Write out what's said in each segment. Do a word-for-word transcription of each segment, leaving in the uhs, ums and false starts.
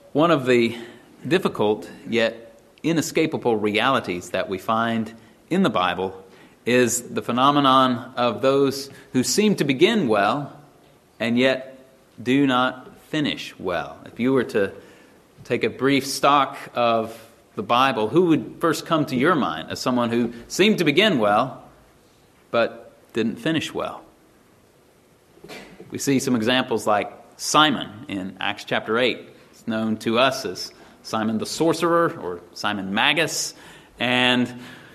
One of the difficult yet inescapable realities that we find in the Bible is the phenomenon of those who seem to begin well and yet do not finish well. If you were to take a brief stock of the Bible, who would first come to your mind as someone who seemed to begin well but didn't finish well? We see some examples like Simon in Acts chapter eight. It's known to us as Simon the Sorcerer or Simon Magus. And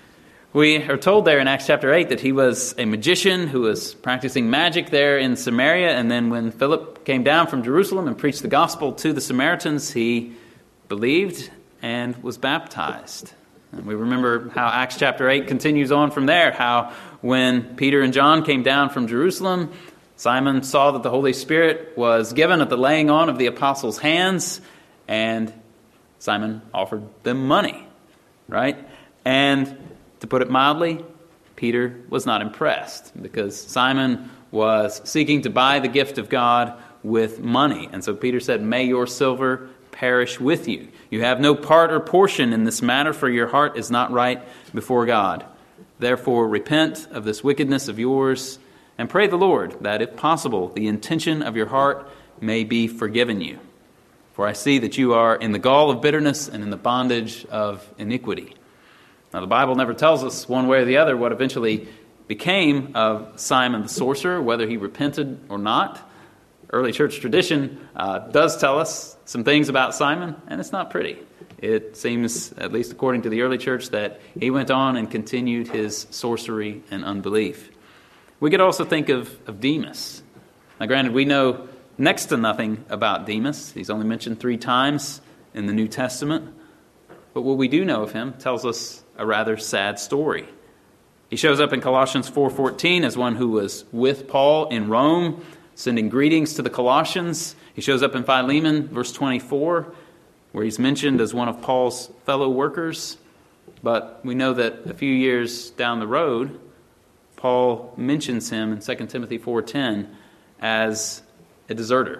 we are told there in Acts chapter eight that he was a magician who was practicing magic there in Samaria. And then when Philip came down from Jerusalem and preached the gospel to the Samaritans, he believed and was baptized. And we remember how Acts chapter eight continues on from there, how when Peter and John came down from Jerusalem, Simon saw that the Holy Spirit was given at the laying on of the apostles' hands, and Simon offered them money, right? And to put it mildly, Peter was not impressed because Simon was seeking to buy the gift of God with money. And so Peter said, "May your silver perish with you. You have no part or portion in this matter, for your heart is not right before God. Therefore repent of this wickedness of yours, and pray the Lord that, if possible, the intention of your heart may be forgiven you. For I see that you are in the gall of bitterness and in the bondage of iniquity." Now, the Bible never tells us one way or the other what eventually became of Simon the sorcerer, whether he repented or not. Early church tradition uh, does tell us some things about Simon, and it's not pretty. It seems, at least according to the early church, that he went on and continued his sorcery and unbelief. We could also think of, of Demas. Now, granted, we know next to nothing about Demas. He's only mentioned three times in the New Testament. But what we do know of him tells us a rather sad story. He shows up in Colossians four fourteen as one who was with Paul in Rome, sending greetings to the Colossians. He shows up in Philemon, verse twenty-four, where he's mentioned as one of Paul's fellow workers. But we know that a few years down the road, Paul mentions him in Second Timothy four ten as a deserter,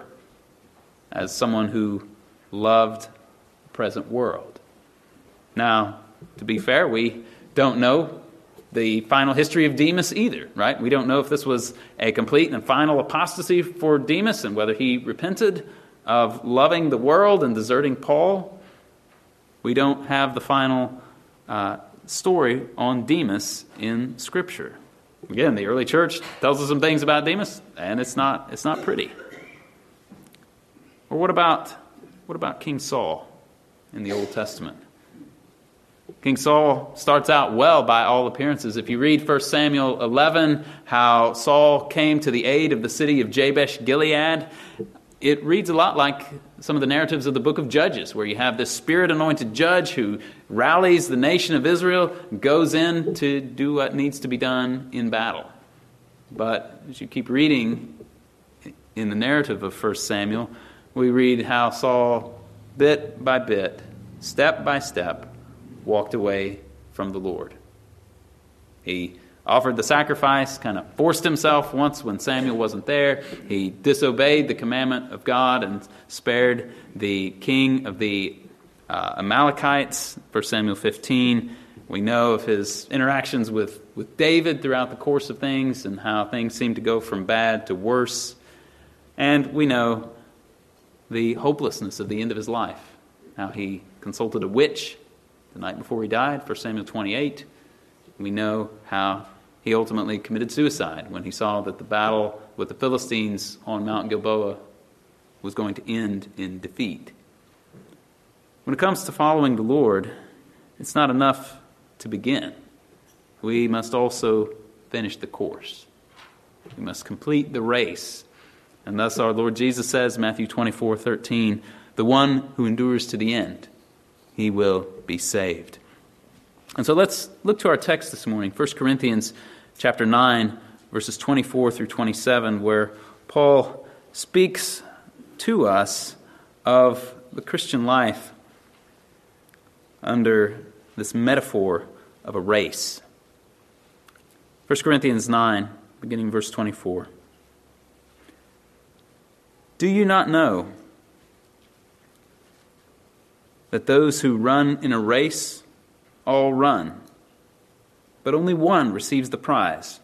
as someone who loved the present world. Now, to be fair, we don't know the final history of Demas either, right? We don't know if this was a complete and final apostasy for Demas and whether he repented of loving the world and deserting Paul. We don't have the final uh, story on Demas in Scripture. Again, the early church tells us some things about Demas, and it's not it's not pretty. Or what about what about King Saul in the Old Testament? King Saul starts out well by all appearances. If you read First Samuel eleven, how Saul came to the aid of the city of Jabesh Gilead, it reads a lot like some of the narratives of the book of Judges, where you have this spirit-anointed judge who rallies the nation of Israel, goes in to do what needs to be done in battle. But as you keep reading in the narrative of First Samuel, we read how Saul, bit by bit, step by step, walked away from the Lord. He offered the sacrifice, kind of forced himself once when Samuel wasn't there. He disobeyed the commandment of God and spared the king of the uh, Amalekites, First Samuel fifteen. We know of his interactions with, with David throughout the course of things and how things seemed to go from bad to worse. And we know the hopelessness of the end of his life, how he consulted a witch the night before he died, First Samuel twenty-eight. We know how he ultimately committed suicide when he saw that the battle with the Philistines on Mount Gilboa was going to end in defeat. When it comes to following the Lord, it's not enough to begin. We must also finish the course. We must complete the race. And thus our Lord Jesus says, Matthew twenty-four thirteen, "The one who endures to the end, he will be saved." And so let's look to our text this morning, First Corinthians chapter nine, verses twenty-four through twenty-seven, where Paul speaks to us of the Christian life under this metaphor of a race. First Corinthians nine, beginning verse twenty-four. "Do you not know that those who run in a race all run, but only one receives the prize.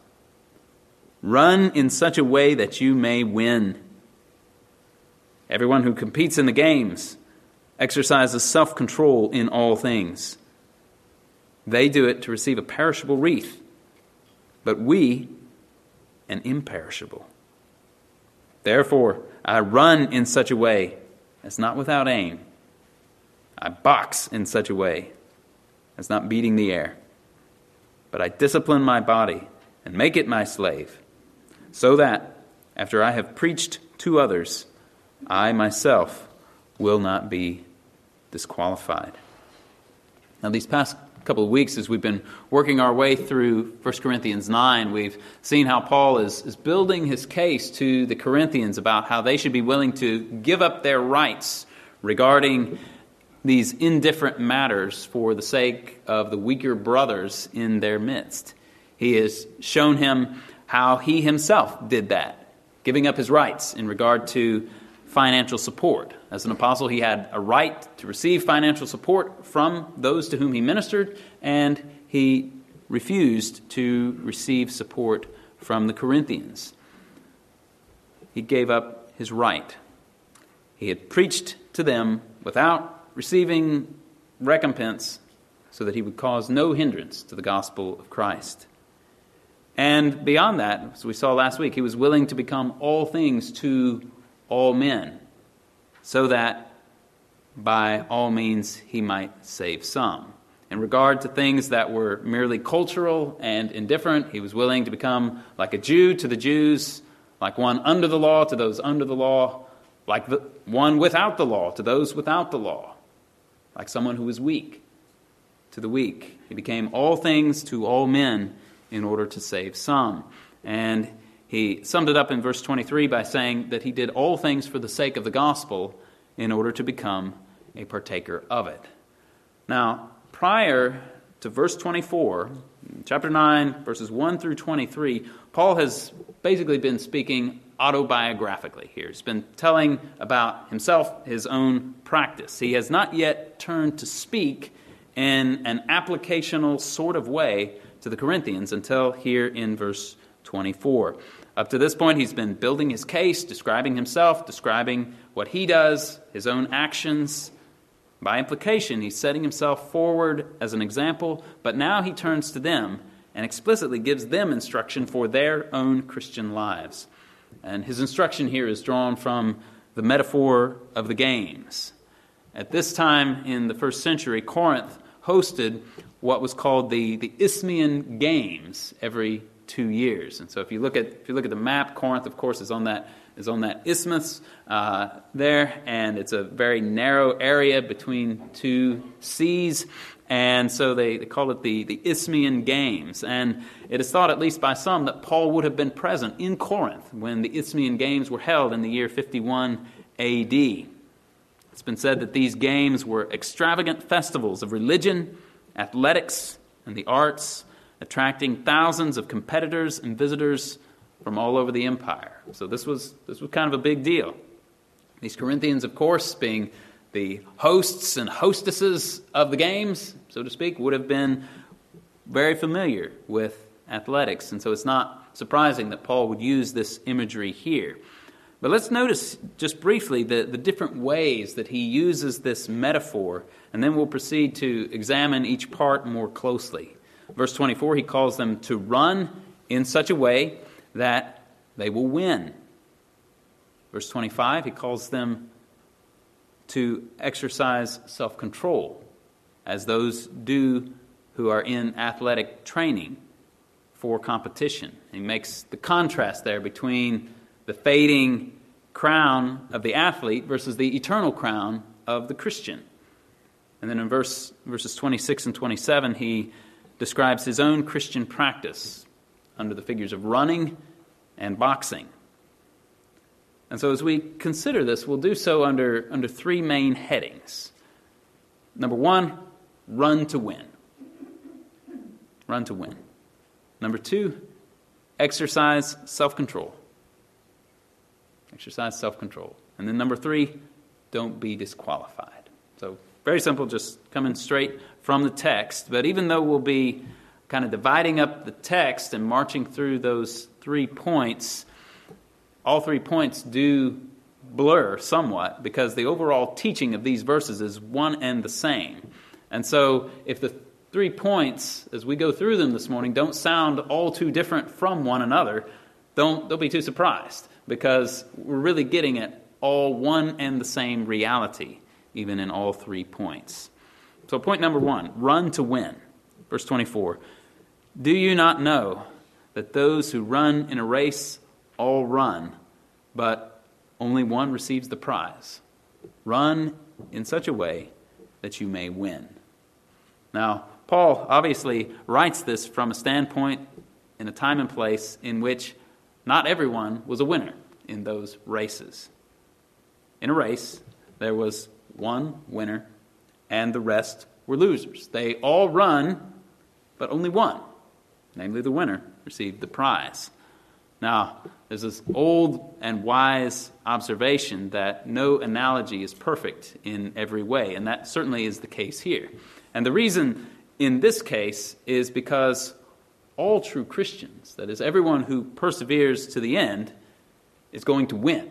Run in such a way that you may win. Everyone who competes in the games exercises self-control in all things. They do it to receive a perishable wreath, but we an imperishable. Therefore, I run in such a way as not without aim. I box in such a way as not beating the air. But I discipline my body and make it my slave, so that, after I have preached to others, I myself will not be disqualified. Now, these past couple of weeks, as we've been working our way through First Corinthians nine, we've seen how Paul is, is building his case to the Corinthians about how they should be willing to give up their rights regarding these indifferent matters for the sake of the weaker brothers in their midst. He has shown him how he himself did that, giving up his rights in regard to financial support. As an apostle, he had a right to receive financial support from those to whom he ministered, and he refused to receive support from the Corinthians. He gave up his right. He had preached to them without receiving recompense so that he would cause no hindrance to the gospel of Christ. And beyond that, as we saw last week, he was willing to become all things to all men, so that by all means he might save some. In regard to things that were merely cultural and indifferent, he was willing to become like a Jew to the Jews, like one under the law to those under the law, like the one without the law to those without the law, like someone who was weak to the weak. He became all things to all men in order to save some. And he summed it up in verse twenty-three by saying that he did all things for the sake of the gospel in order to become a partaker of it. Now, prior to verse twenty-four, chapter nine, verses one through twenty-three, Paul has basically been speaking autobiographically here. He's been telling about himself, his own practice. He has not yet turned to speak in an applicational sort of way to the Corinthians until here in verse twenty-four. Up to this point, he's been building his case, describing himself, describing what he does, his own actions. By implication, he's setting himself forward as an example, but now he turns to them and explicitly gives them instruction for their own Christian lives. And his instruction here is drawn from the metaphor of the games. At this time in the first century, Corinth hosted what was called the, the Isthmian Games every two years. And so if you look at if you look at the map, Corinth, of course, is on that is on that isthmus uh, there, and it's a very narrow area between two seas. And so they, they call it the, the Isthmian Games. And it is thought, at least by some, that Paul would have been present in Corinth when the Isthmian Games were held in the year fifty-one A D. It's been said that these games were extravagant festivals of religion, athletics, and the arts, attracting thousands of competitors and visitors from all over the empire. So this was this was kind of a big deal. These Corinthians, of course, being the hosts and hostesses of the games, so to speak, would have been very familiar with athletics. And so it's not surprising that Paul would use this imagery here. But let's notice just briefly the, the different ways that he uses this metaphor, and then we'll proceed to examine each part more closely. Verse twenty-four, he calls them to run in such a way that they will win. Verse twenty-five, he calls them to exercise self-control, as those do who are in athletic training for competition. He makes the contrast there between the fading crown of the athlete versus the eternal crown of the Christian. And then in verse verses twenty-six and twenty-seven, he describes his own Christian practice under the figures of running and boxing. And so as we consider this, we'll do so under, under three main headings. Number one, run to win. Run to win. Number two, exercise self-control. Exercise self-control. And then number three, don't be disqualified. So very simple, just coming straight from the text. But even though we'll be kind of dividing up the text and marching through those three points, all three points do blur somewhat because the overall teaching of these verses is one and the same. And so if the three points, as we go through them this morning, don't sound all too different from one another, don't, don't be too surprised, because we're really getting at all one and the same reality, even in all three points. So point number one, run to win. Verse twenty-four, do you not know that those who run in a race all run, but only one receives the prize? Run in such a way that you may win. Now, Paul obviously writes this from a standpoint in a time and place in which not everyone was a winner in those races. In a race, there was one winner and the rest were losers. They all run, but only one, namely the winner, received the prize. Now, there's this old and wise observation that no analogy is perfect in every way, and that certainly is the case here. And the reason in this case is because all true Christians, that is, everyone who perseveres to the end, is going to win.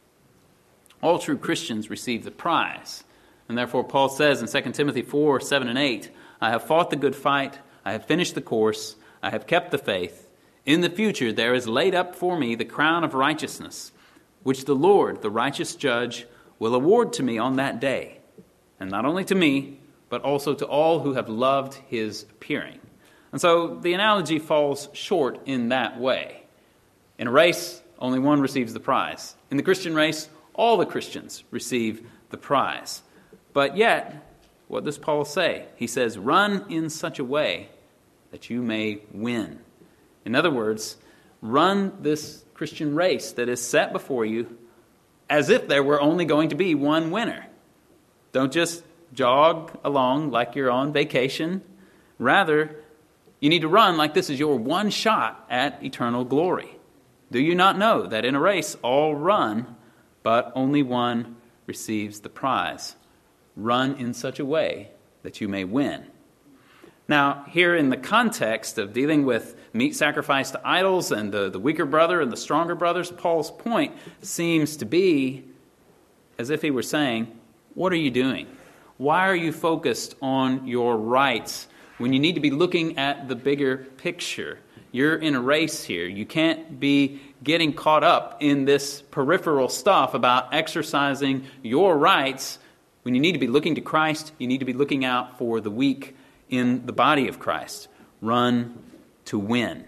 All true Christians receive the prize. And therefore Paul says in Second Timothy four, seven and eight, I have fought the good fight, I have finished the course, I have kept the faith. In the future there is laid up for me the crown of righteousness, which the Lord, the righteous judge, will award to me on that day. And not only to me, but also to all who have loved his appearing. And so the analogy falls short in that way. In a race, only one receives the prize. In the Christian race, all the Christians receive the prize. But yet, what does Paul say? He says, run in such a way that you may win. In other words, run this Christian race that is set before you as if there were only going to be one winner. Don't just jog along like you're on vacation. Rather, you need to run like this is your one shot at eternal glory. Do you not know that in a race all run, but only one receives the prize? Run in such a way that you may win. Now, here in the context of dealing with meat sacrificed to idols and the, the weaker brother and the stronger brothers, Paul's point seems to be as if he were saying, what are you doing? Why are you focused on your rights when you need to be looking at the bigger picture? You're in a race here. You can't be getting caught up in this peripheral stuff about exercising your rights. When you need to be looking to Christ, you need to be looking out for the weak in the body of Christ. Run to win.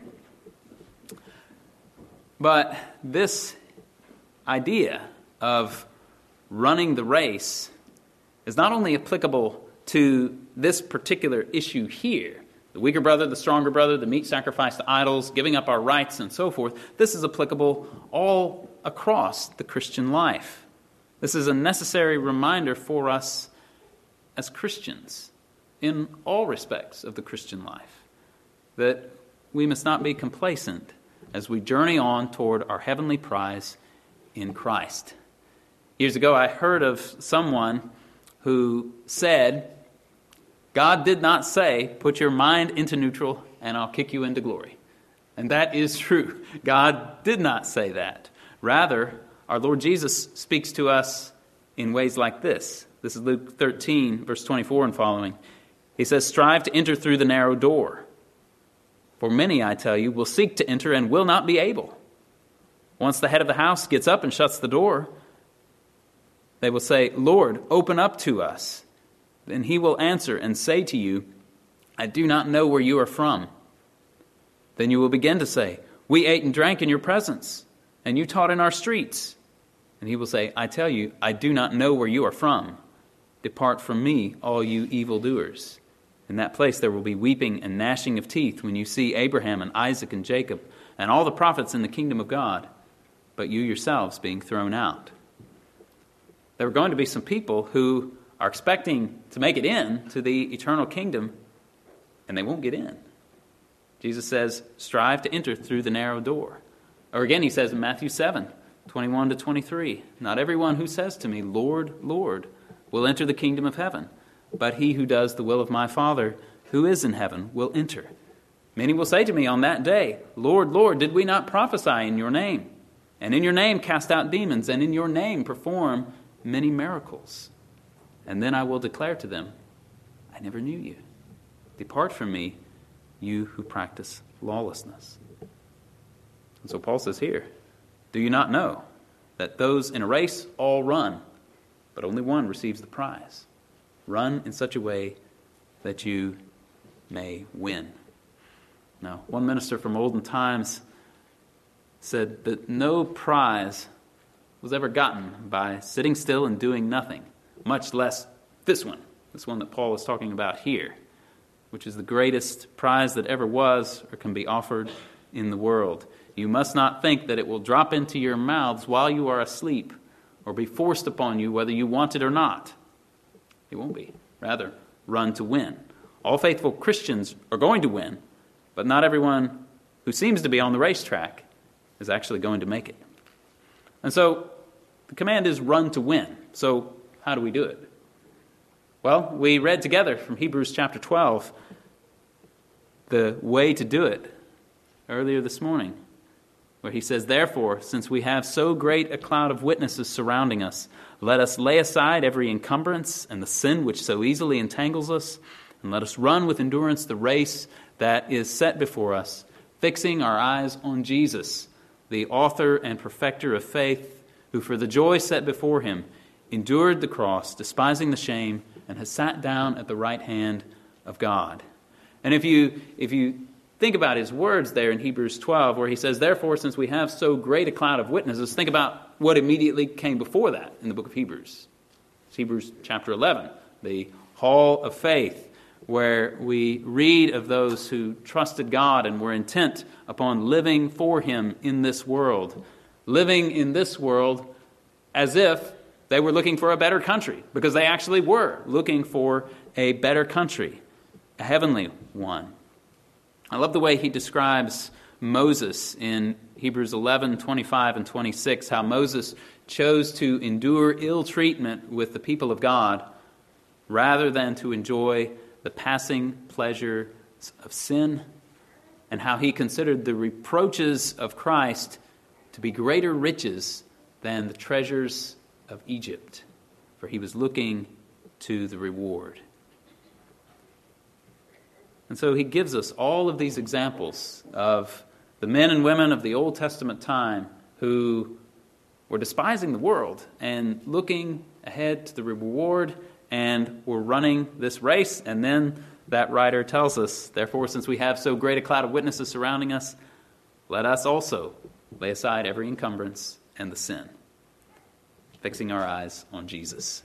But this idea of running the race is not only applicable to this particular issue here, the weaker brother, the stronger brother, the meat sacrificed to idols, giving up our rights and so forth. This is applicable all across the Christian life. This is a necessary reminder for us as Christians in all respects of the Christian life, that we must not be complacent as we journey on toward our heavenly prize in Christ. Years ago, I heard of someone who said, God did not say, put your mind into neutral and I'll kick you into glory. And that is true. God did not say that. Rather, our Lord Jesus speaks to us in ways like this. This is Luke thirteen, verse twenty-four and following. He says, strive to enter through the narrow door. For many, I tell you, will seek to enter and will not be able. Once the head of the house gets up and shuts the door, they will say, Lord, open up to us. Then he will answer and say to you, I do not know where you are from. Then you will begin to say, we ate and drank in your presence, and you taught in our streets. And he will say, I tell you, I do not know where you are from. Depart from me, all you evildoers. In that place there will be weeping and gnashing of teeth when you see Abraham and Isaac and Jacob and all the prophets in the kingdom of God, but you yourselves being thrown out. There are going to be some people who are expecting to make it in to the eternal kingdom, and they won't get in. Jesus says, strive to enter through the narrow door. Or again, he says in Matthew seven, twenty-one to twenty-three, not everyone who says to me, Lord, Lord, will enter the kingdom of heaven, but he who does the will of my Father who is in heaven will enter. Many will say to me on that day, Lord, Lord, did we not prophesy in your name? And in your name cast out demons, and in your name perform many miracles. And then I will declare to them, I never knew you. Depart from me, you who practice lawlessness. And so Paul says here, do you not know that those in a race all run, but only one receives the prize? Run in such a way that you may win. Now, one minister from olden times said that no prize was ever gotten by sitting still and doing nothing, much less this one, this one that Paul is talking about here, which is the greatest prize that ever was or can be offered in the world. You must not think that it will drop into your mouths while you are asleep or be forced upon you whether you want it or not. It won't be. Rather, run to win. All faithful Christians are going to win, but not everyone who seems to be on the racetrack is actually going to make it. And so the command is run to win. So how do we do it? Well, we read together from Hebrews chapter twelve the way to do it earlier this morning, where he says, therefore, since we have so great a cloud of witnesses surrounding us, let us lay aside every encumbrance and the sin which so easily entangles us, and let us run with endurance the race that is set before us, fixing our eyes on Jesus, the author and perfecter of faith, who for the joy set before him endured the cross, despising the shame, and has sat down at the right hand of God. And if you if you think about his words there in Hebrews twelve, where he says, therefore, since we have so great a cloud of witnesses, think about what immediately came before that in the book of Hebrews. It's Hebrews chapter eleven, the hall of faith, where we read of those who trusted God and were intent upon living for him in this world, living in this world as if they were looking for a better country, because they actually were looking for a better country, a heavenly one. I love the way he describes Moses in Hebrews eleven, twenty-five and twenty-six, how Moses chose to endure ill treatment with the people of God rather than to enjoy the passing pleasure of sin, and how he considered the reproaches of Christ to be greater riches than the treasures of Egypt, for he was looking to the reward. And so he gives us all of these examples of the men and women of the Old Testament time who were despising the world and looking ahead to the reward and were running this race. And then that writer tells us, therefore, since we have so great a cloud of witnesses surrounding us, let us also lay aside every encumbrance and the sin, fixing our eyes on Jesus.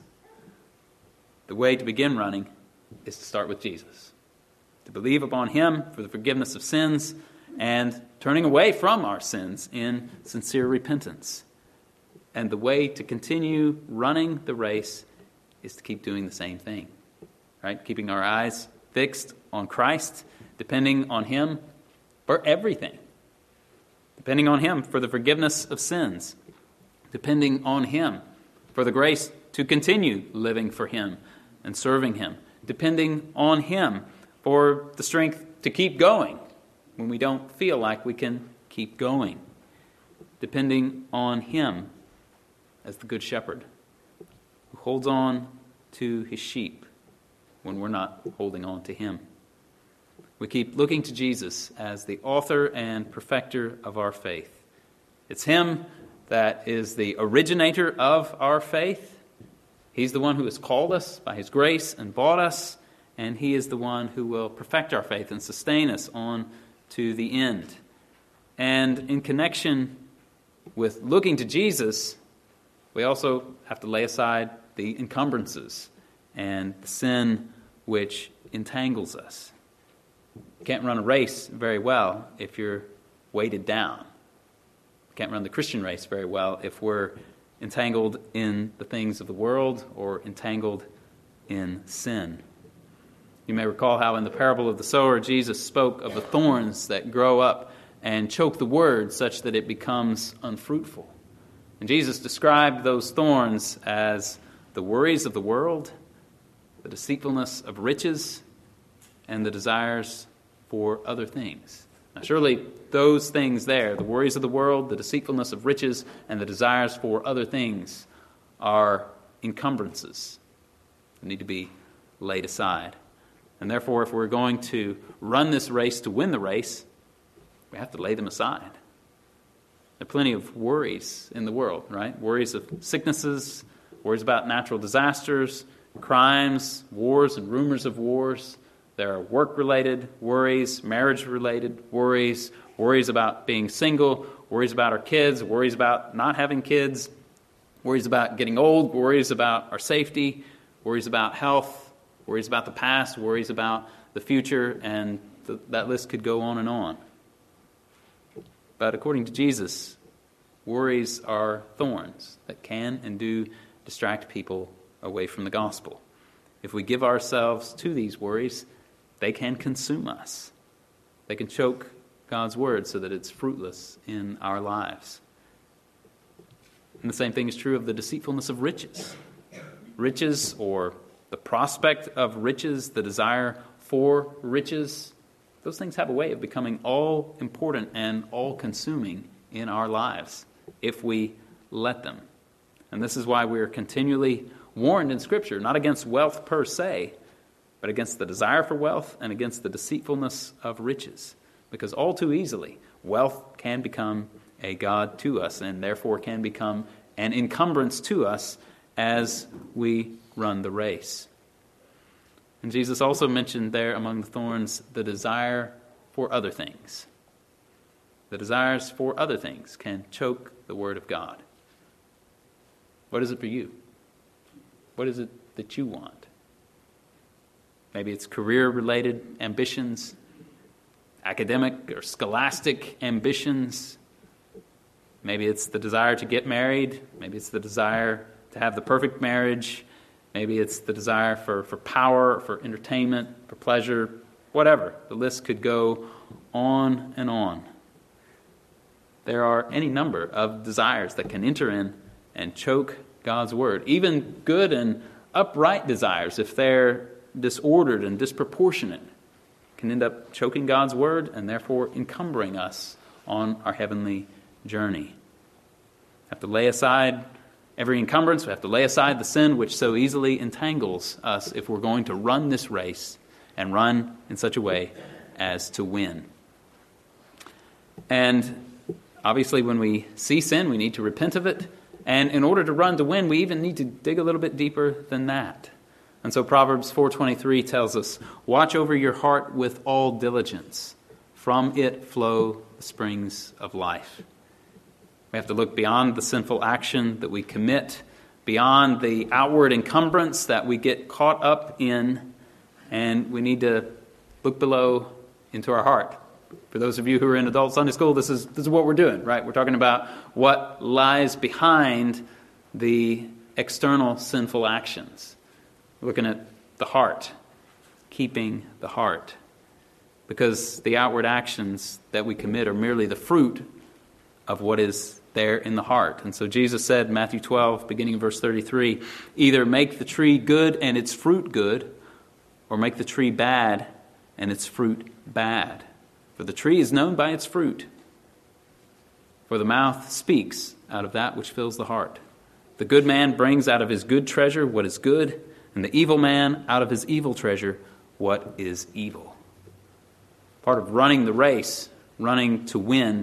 The way to begin running is to start with Jesus, to believe upon him for the forgiveness of sins and turning away from our sins in sincere repentance. And the way to continue running the race is to keep doing the same thing, right? Keeping our eyes fixed on Christ, depending on him for everything, depending on him for the forgiveness of sins, depending on him for the grace to continue living for him and serving him, depending on him for the strength to keep going when we don't feel like we can keep going, depending on him as the good shepherd who holds on to his sheep when we're not holding on to him. We keep looking to Jesus as the author and perfecter of our faith. It's him that is the originator of our faith. He's the one who has called us by his grace and bought us, and he is the one who will perfect our faith and sustain us on to the end. And in connection with looking to Jesus, we also have to lay aside the encumbrances and the sin which entangles us. You can't run a race very well if you're weighted down. You can't run the Christian race very well if we're entangled in the things of the world or entangled in sin. You may recall how in the parable of the sower, Jesus spoke of the thorns that grow up and choke the word such that it becomes unfruitful. And Jesus described those thorns as the worries of the world, the the deceitfulness of riches, and the desires for other things. Now, surely those things there, the worries of the world, the deceitfulness of riches, and the desires for other things, are encumbrances that need to be laid aside. And therefore, if we're going to run this race to win the race, we have to lay them aside. There are plenty of worries in the world, right? Worries of sicknesses, worries about natural disasters, crimes, wars and rumors of wars. There are work-related worries, marriage-related worries, worries about being single, worries about our kids, worries about not having kids, worries about getting old, worries about our safety, worries about health, worries about the past, worries about the future, and th- that list could go on and on. But according to Jesus, worries are thorns that can and do distract people away from the gospel. If we give ourselves to these worries, they can consume us. They can choke God's word so that it's fruitless in our lives. And the same thing is true of the deceitfulness of riches. Riches, or the prospect of riches, the desire for riches, those things have a way of becoming all important and all consuming in our lives if we let them. And this is why we are continually warned in Scripture, not against wealth per se, but against the desire for wealth and against the deceitfulness of riches. Because all too easily, wealth can become a god to us and therefore can become an encumbrance to us as we run the race. And Jesus also mentioned there among the thorns the desire for other things. The desires for other things can choke the word of God. What is it for you? What is it that you want? Maybe it's career-related ambitions, academic or scholastic ambitions. Maybe it's the desire to get married. Maybe it's the desire to have the perfect marriage. Maybe it's the desire for, for power, for entertainment, for pleasure, whatever. The list could go on and on. There are any number of desires that can enter in and choke God's word. Even good and upright desires, if they're disordered and disproportionate, can end up choking God's word and therefore encumbering us on our heavenly journey. We have to lay aside every encumbrance. We have to lay aside the sin which so easily entangles us if we're going to run this race and run in such a way as to win. And obviously when we see sin, we need to repent of it. And in order to run to win, we even need to dig a little bit deeper than that. And so Proverbs four twenty-three tells us, "Watch over your heart with all diligence. From it flow the springs of life." We have to look beyond the sinful action that we commit, beyond the outward encumbrance that we get caught up in, and we need to look below into our heart. For those of you who are in adult Sunday school, this is this is what we're doing, right? We're talking about what lies behind the external sinful actions. We're looking at the heart, keeping the heart. Because the outward actions that we commit are merely the fruit of what is there in the heart. And so Jesus said in Matthew twelve, beginning in verse thirty-three, "Either make the tree good and its fruit good, or make the tree bad and its fruit bad. For the tree is known by its fruit. For the mouth speaks out of that which fills the heart. The good man brings out of his good treasure what is good, and the evil man out of his evil treasure what is evil." Part of running the race, running to win,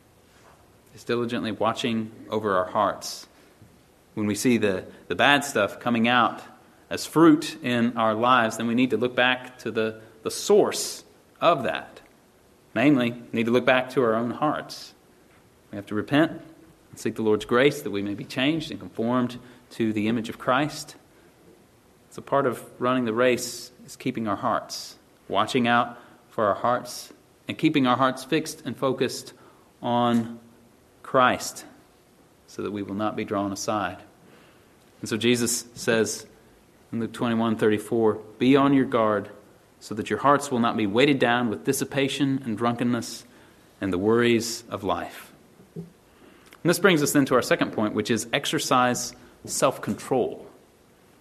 is diligently watching over our hearts. When we see the, the bad stuff coming out as fruit in our lives, then we need to look back to the, the source of that. Namely, we need to look back to our own hearts. We have to repent and seek the Lord's grace that we may be changed and conformed to the image of Christ. So part of running the race is keeping our hearts, watching out for our hearts, and keeping our hearts fixed and focused on Christ so that we will not be drawn aside. And so Jesus says in Luke twenty-one thirty-four, "Be on your guard so that your hearts will not be weighted down with dissipation and drunkenness and the worries of life." And this brings us then to our second point, which is exercise self-control.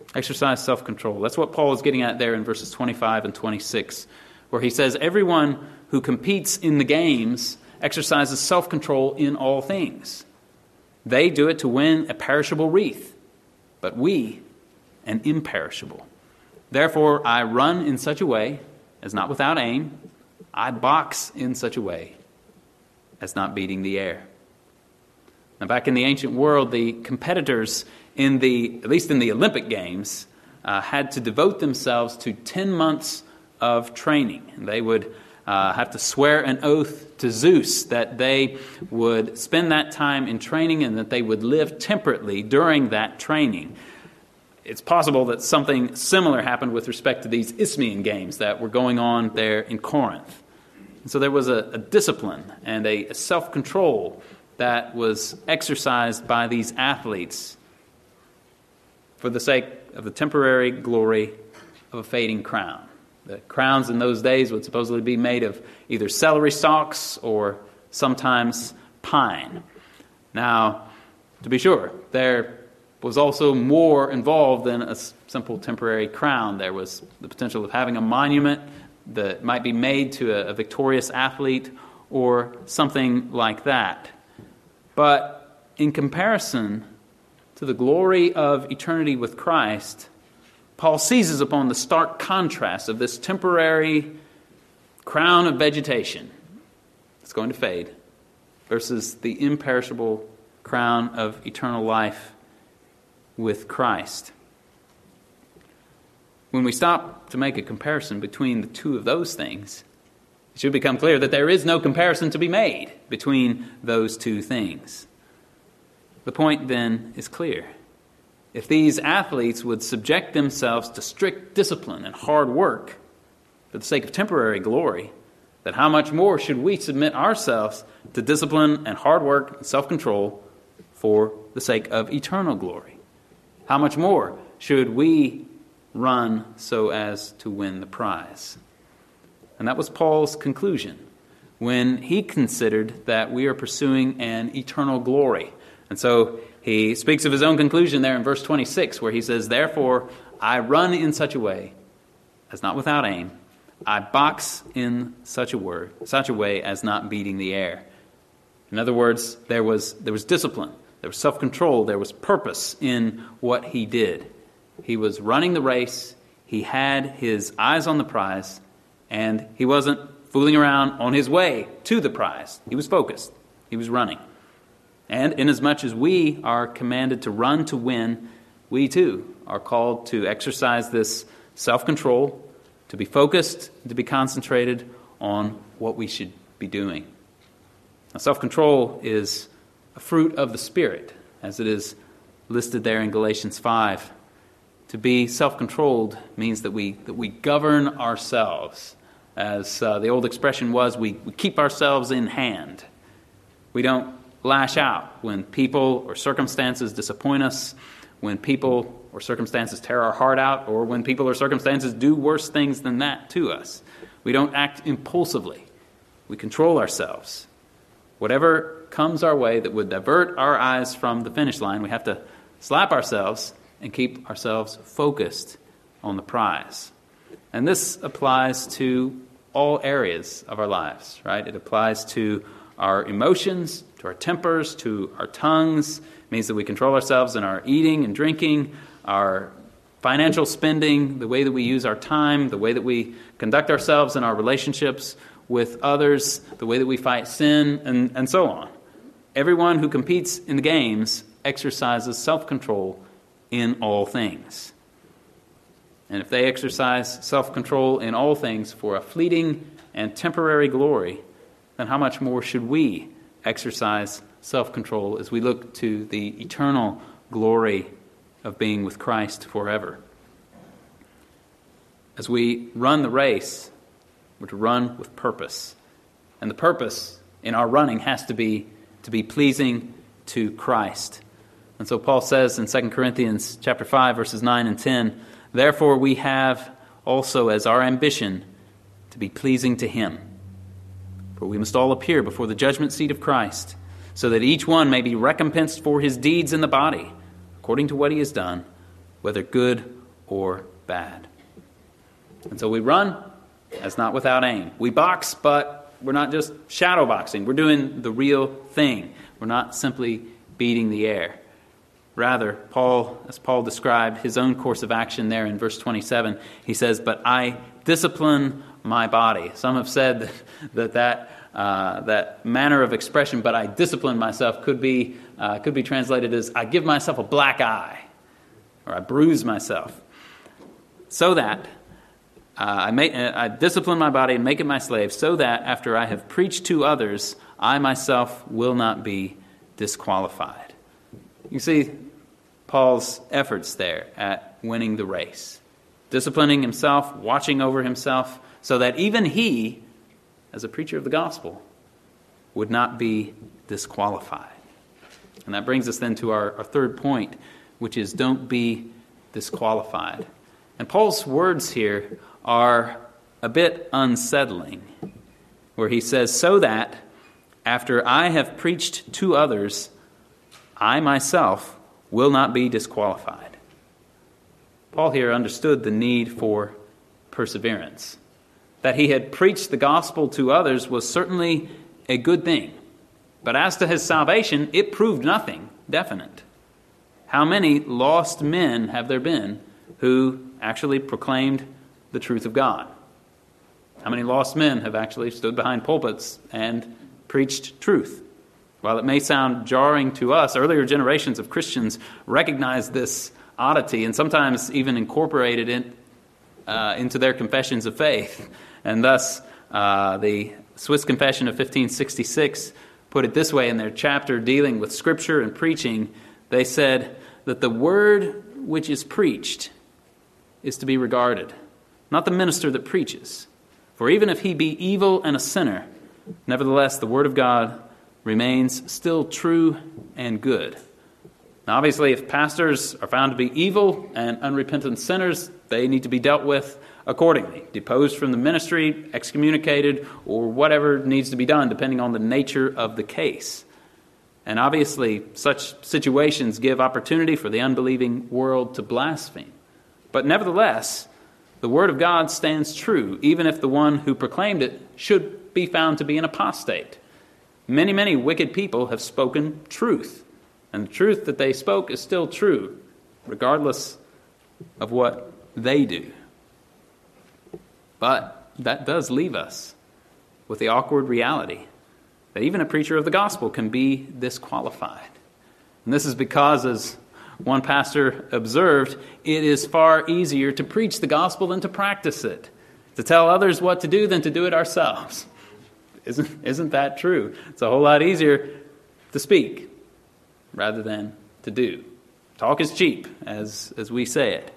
Exercise self-control. That's what Paul is getting at there in verses twenty-five and twenty-six, where he says, everyone who competes in the games exercises self-control in all things. They do it to win a perishable wreath, but we an imperishable. Therefore, I run in such a way as not without aim. I box in such a way as not beating the air. Now, back in the ancient world, the competitors in the, at least in the Olympic Games, uh, had to devote themselves to ten months of training. And they would uh, have to swear an oath to Zeus that they would spend that time in training and that they would live temperately during that training. It's possible that something similar happened with respect to these Isthmian Games that were going on there in Corinth. And so there was a, a discipline and a, a self-control that was exercised by these athletes for the sake of the temporary glory of a fading crown. The crowns in those days would supposedly be made of either celery stalks or sometimes pine. Now, to be sure, there was also more involved than a simple temporary crown. There was the potential of having a monument that might be made to a, a victorious athlete or something like that. But in comparison to the glory of eternity with Christ, Paul seizes upon the stark contrast of this temporary crown of vegetation that's going to fade versus the imperishable crown of eternal life with Christ. When we stop to make a comparison between the two of those things, it should become clear that there is no comparison to be made between those two things. The point then is clear. If these athletes would subject themselves to strict discipline and hard work for the sake of temporary glory, then how much more should we submit ourselves to discipline and hard work and self-control for the sake of eternal glory? How much more should we run so as to win the prize? And that was Paul's conclusion when he considered that we are pursuing an eternal glory. And so he speaks of his own conclusion there in verse twenty-six, where he says, therefore, I run in such a way as not without aim. I box in such a word, such a way as not beating the air. In other words, there was there was discipline, there was self-control, there was purpose in what he did. He was running the race, he had his eyes on the prize, and he wasn't fooling around on his way to the prize. He was focused. He was running. And inasmuch as we are commanded to run to win, we too are called to exercise this self-control, to be focused, to be concentrated on what we should be doing. Now, self-control is a fruit of the Spirit, as it is listed there in Galatians five. To be self-controlled means that we that we govern ourselves. As uh, the old expression was, we, we keep ourselves in hand. We don't lash out when people or circumstances disappoint us, when people or circumstances tear our heart out, or when people or circumstances do worse things than that to us. We don't act impulsively. We control ourselves. Whatever comes our way that would divert our eyes from the finish line, we have to slap ourselves and keep ourselves focused on the prize. And this applies to all areas of our lives, right? It applies to our emotions, to our tempers, to our tongues. It means that we control ourselves in our eating and drinking, our financial spending, the way that we use our time, the way that we conduct ourselves in our relationships with others, the way that we fight sin, and, and so on. Everyone who competes in the games exercises self-control in all things. And if they exercise self-control in all things for a fleeting and temporary glory, then how much more should we exercise self-control as we look to the eternal glory of being with Christ forever? As we run the race, we're to run with purpose. And the purpose in our running has to be to be pleasing to Christ. And so Paul says in Second Corinthians chapter five, verses nine and ten, therefore we have also as our ambition to be pleasing to him. For we must all appear before the judgment seat of Christ, so that each one may be recompensed for his deeds in the body, according to what he has done, whether good or bad. And so we run, that's not without aim. We box, but we're not just shadow boxing. We're doing the real thing. We're not simply beating the air. Rather, Paul, as Paul described his own course of action there in verse twenty-seven, he says, "But I discipline my body." Some have said that that, that, uh, that manner of expression, "but I discipline myself," could be uh, could be translated as, "I give myself a black eye," or "I bruise myself," so that uh, I, make, I discipline my body and make it my slave, so that after I have preached to others, I myself will not be disqualified. You see Paul's efforts there at winning the race, disciplining himself, watching over himself, so that even he, as a preacher of the gospel, would not be disqualified. And that brings us then to our, our third point, which is don't be disqualified. And Paul's words here are a bit unsettling, where he says, "So that after I have preached to others, I myself will not be disqualified." Paul here understood the need for perseverance. That he had preached the gospel to others was certainly a good thing. But as to his salvation, it proved nothing definite. How many lost men have there been who actually proclaimed the truth of God? How many lost men have actually stood behind pulpits and preached truth? While it may sound jarring to us, earlier generations of Christians recognized this oddity and sometimes even incorporated it uh, into their confessions of faith. And thus, uh, the Swiss Confession of fifteen sixty-six put it this way in their chapter dealing with Scripture and preaching. They said that the word which is preached is to be regarded, not the minister that preaches. For even if he be evil and a sinner, nevertheless the word of God remains still true and good. Now, obviously, if pastors are found to be evil and unrepentant sinners, they need to be dealt with accordingly, deposed from the ministry, excommunicated, or whatever needs to be done, depending on the nature of the case. And obviously, such situations give opportunity for the unbelieving world to blaspheme. But nevertheless, the word of God stands true, even if the one who proclaimed it should be found to be an apostate. Many, many wicked people have spoken truth, and the truth that they spoke is still true, regardless of what they do. But that does leave us with the awkward reality that even a preacher of the gospel can be disqualified. And this is because, as one pastor observed, it is far easier to preach the gospel than to practice it, to tell others what to do than to do it ourselves. Isn't, isn't that true? It's a whole lot easier to speak rather than to do. Talk is cheap, as, as we say it.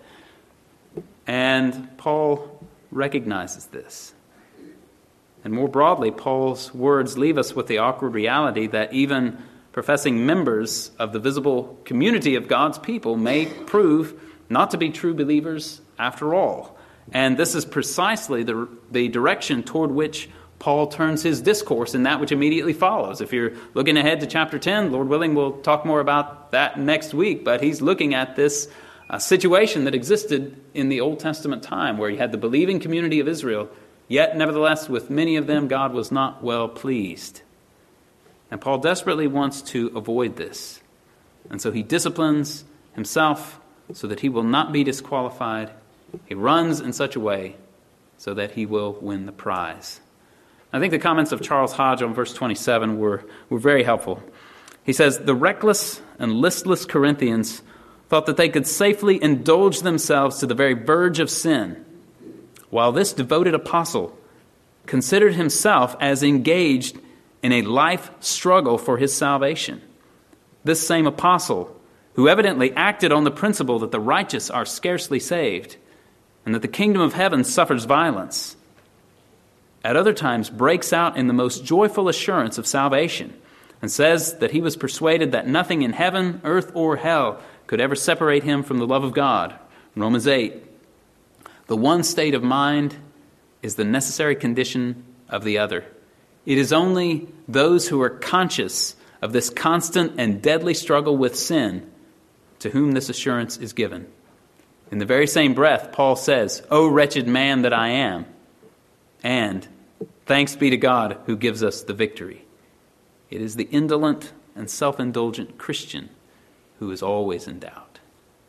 And Paul recognizes this. And more broadly, Paul's words leave us with the awkward reality that even professing members of the visible community of God's people may prove not to be true believers after all. And this is precisely the, the direction toward which Paul turns his discourse in that which immediately follows. If you're looking ahead to chapter ten, Lord willing, we'll talk more about that next week. But he's looking at this uh, situation that existed in the Old Testament time, where you had the believing community of Israel, yet nevertheless with many of them God was not well pleased. And Paul desperately wants to avoid this. And so he disciplines himself so that he will not be disqualified. He runs in such a way so that he will win the prize. I think the comments of Charles Hodge on verse twenty-seven were, were very helpful. He says, "The reckless and listless Corinthians thought that they could safely indulge themselves to the very verge of sin, while this devoted apostle considered himself as engaged in a life struggle for his salvation. This same apostle, who evidently acted on the principle that the righteous are scarcely saved, and that the kingdom of heaven suffers violence, at other times breaks out in the most joyful assurance of salvation, and says that he was persuaded that nothing in heaven, earth, or hell could ever separate him from the love of God." Romans eight. The one state of mind is the necessary condition of the other. It is only those who are conscious of this constant and deadly struggle with sin to whom this assurance is given. In the very same breath, Paul says, "O wretched man that I am," and "Thanks be to God who gives us the victory." It is the indolent and self-indulgent Christian who is always in doubt.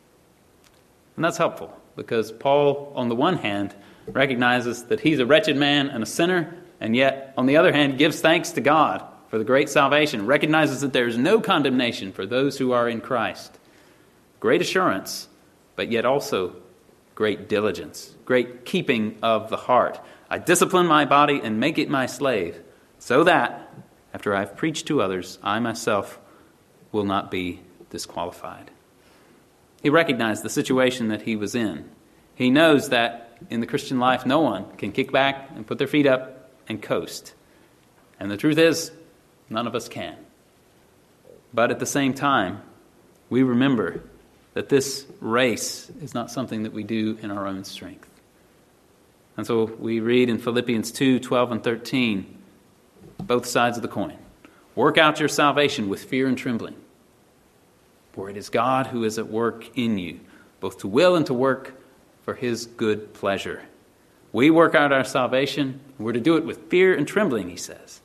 And that's helpful because Paul, on the one hand, recognizes that he's a wretched man and a sinner, and yet, on the other hand, gives thanks to God for the great salvation, recognizes that there is no condemnation for those who are in Christ. Great assurance, but yet also great diligence, great keeping of the heart. I discipline my body and make it my slave, so that, after I've preached to others, I myself will not be disqualified. He recognized the situation that he was in. He knows that in the Christian life, no one can kick back and put their feet up and coast. And the truth is, none of us can. But at the same time, we remember that this race is not something that we do in our own strength. And so we read in Philippians two, twelve and thirteen, both sides of the coin. Work out your salvation with fear and trembling, for it is God who is at work in you, both to will and to work for his good pleasure. We work out our salvation, and we're to do it with fear and trembling, he says.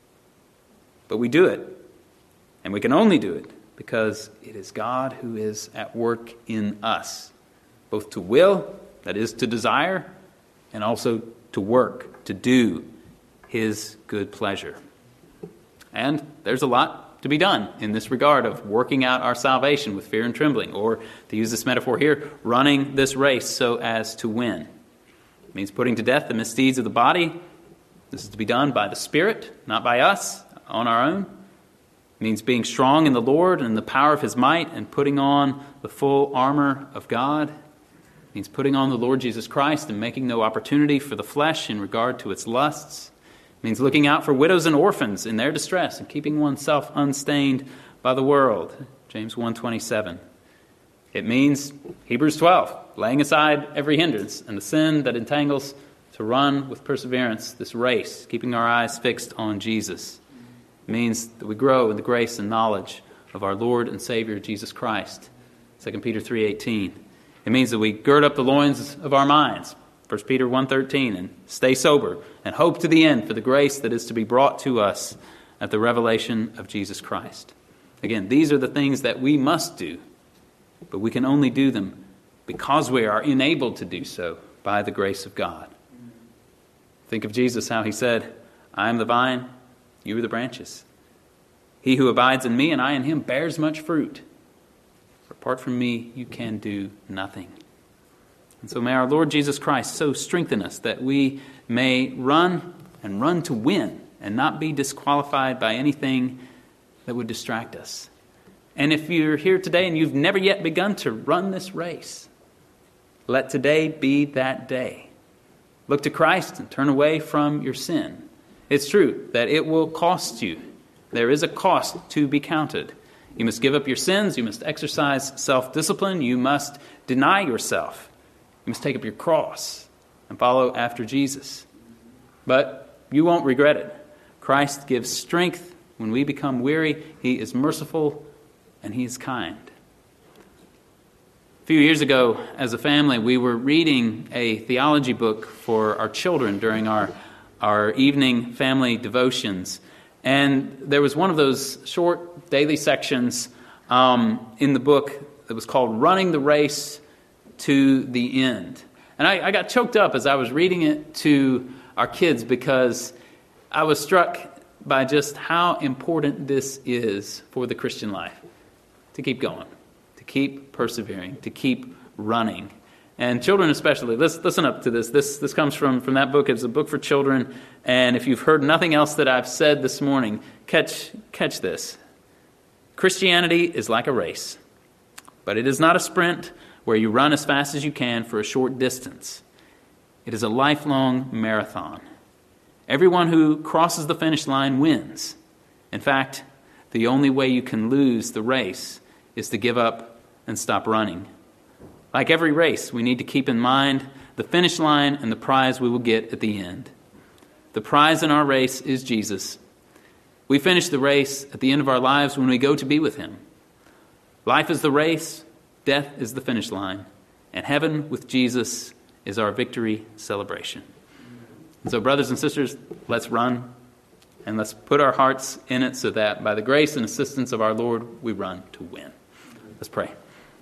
But we do it, and we can only do it because it is God who is at work in us, both to will, that is to desire, and also to work, to do his good pleasure. And there's a lot to be done in this regard of working out our salvation with fear and trembling, or to use this metaphor here, running this race so as to win. It means putting to death the misdeeds of the body. This is to be done by the Spirit, not by us on our own. It means being strong in the Lord and the power of his might and putting on the full armor of God. It means putting on the Lord Jesus Christ and making no opportunity for the flesh in regard to its lusts. It means looking out for widows and orphans in their distress and keeping oneself unstained by the world. James one twenty-seven. It means, Hebrews twelve, laying aside every hindrance and the sin that entangles, to run with perseverance this race, keeping our eyes fixed on Jesus. It means that we grow in the grace and knowledge of our Lord and Savior Jesus Christ. Second Peter three eighteen. It means that we gird up the loins of our minds. First Peter one thirteen, and stay sober and hope to the end for the grace that is to be brought to us at the revelation of Jesus Christ. Again, these are the things that we must do, but we can only do them because we are enabled to do so by the grace of God. Think of Jesus, how he said, "I am the vine, you are the branches. He who abides in me and I in him bears much fruit. For apart from me, you can do nothing." And so may our Lord Jesus Christ so strengthen us that we may run and run to win and not be disqualified by anything that would distract us. And if you're here today and you've never yet begun to run this race, let today be that day. Look to Christ and turn away from your sin. It's true that it will cost you. There is a cost to be counted. You must give up your sins. You must exercise self-discipline. You must deny yourself. You must take up your cross and follow after Jesus. But you won't regret it. Christ gives strength when we become weary. He is merciful and he is kind. A few years ago, as a family, we were reading a theology book for our children during our, our evening family devotions. And there was one of those short daily sections um, in the book that was called Running the Race to the End. And I, I got choked up as I was reading it to our kids because I was struck by just how important this is for the Christian life. To keep going, to keep persevering, to keep running. And children especially, listen, listen up to this. This this comes from, from that book. It's a book for children. And if you've heard nothing else that I've said this morning, catch catch this. Christianity is like a race, but it is not a sprint where you run as fast as you can for a short distance. It is a lifelong marathon. Everyone who crosses the finish line wins. In fact, the only way you can lose the race is to give up and stop running. Like every race, we need to keep in mind the finish line and the prize we will get at the end. The prize in our race is Jesus. We finish the race at the end of our lives when we go to be with him. Life is the race. Death is the finish line. And heaven with Jesus is our victory celebration. So brothers and sisters, let's run and let's put our hearts in it so that by the grace and assistance of our Lord, we run to win. Let's pray.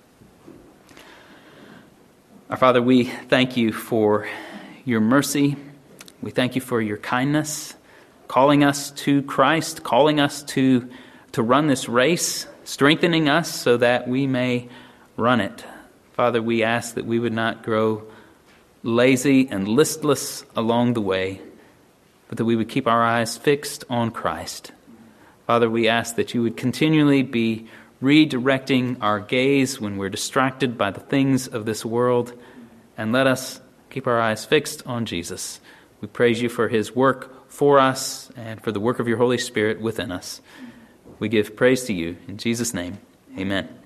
Our Father, we thank you for your mercy. We thank you for your kindness, calling us to Christ, calling us to, to run this race, strengthening us so that we may run it. Father, we ask that we would not grow lazy and listless along the way, but that we would keep our eyes fixed on Christ. Father, we ask that you would continually be redirecting our gaze when we're distracted by the things of this world, and let us keep our eyes fixed on Jesus. We praise you for his work for us and for the work of your Holy Spirit within us. We give praise to you. In Jesus' name, amen.